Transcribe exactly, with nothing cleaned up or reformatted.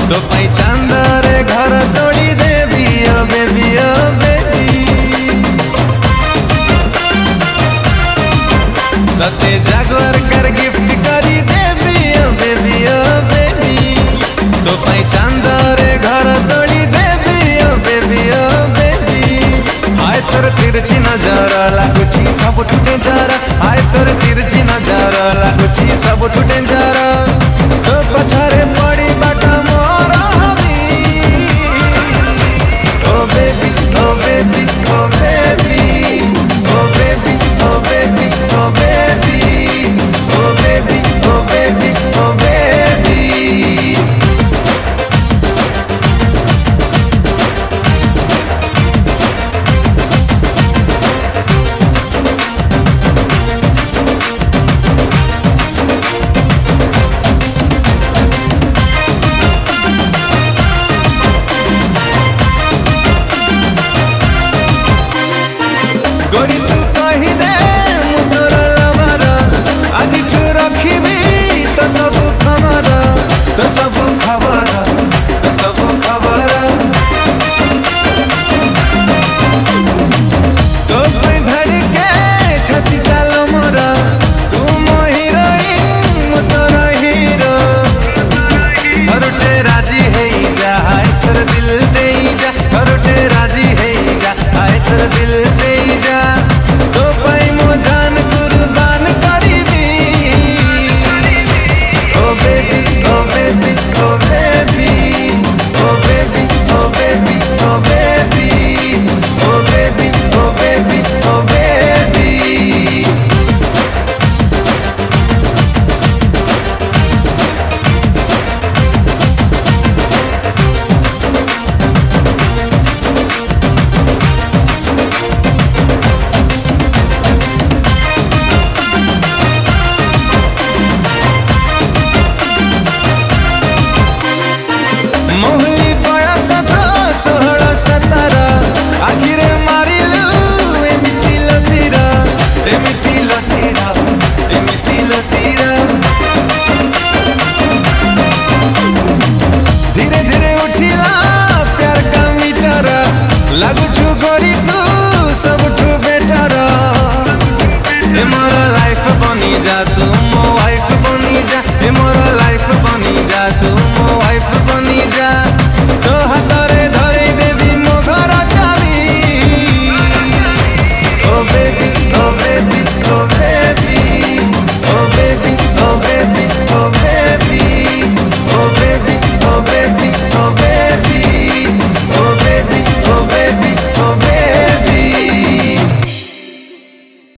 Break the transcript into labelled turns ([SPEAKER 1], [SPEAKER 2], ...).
[SPEAKER 1] तो पाई चांदरे घर तोड़ी देवी ओ बेबी ओ बेबी तते जागवार कर गिफ्ट करी देवी ओ बेबी ओ बेबी तो पाई चांदरे घर तोड़ी देवी ओ बेबी ओ बेबी हाय तोर तिरछी नजर लागुची सब टूटे जरा हाय तोर तिरछी नजर लागुची सब टूटे जरा तो पछारे पड़ी बाटा मोरा oh baby oh baby oh baby oh baby oh baby oh baby oh baby oh baby oh baby गोरी तू कही दे मु तोर लवर आज ठू रखिबी तो सब खबर तो सब खबर तो सब खबर तो कोई धड़ के छाती काल मोर तू मो हीरोइन मु तोर हीरो थरुटे राजी हेई जा हाय तोर दिल देई जा थरुटे राजी हेई जा हाय तोर दिल देई जा तो पाई मो जान कुर्बान करी दी oh baby oh baby oh baby oh baby oh baby oh baby oh baby oh baby oh baby मोहली बयस षोहल सतर आखिरे मारिलु एमिति लतीर एमिति लतीर एमिति लतीर धीरे धीरे उठिला प्यार का मीटर लगुछु गोरी तू सबठू बेटर ए मोर लाइफ बनी जा तू मो वाइफ बनी जा ए मोर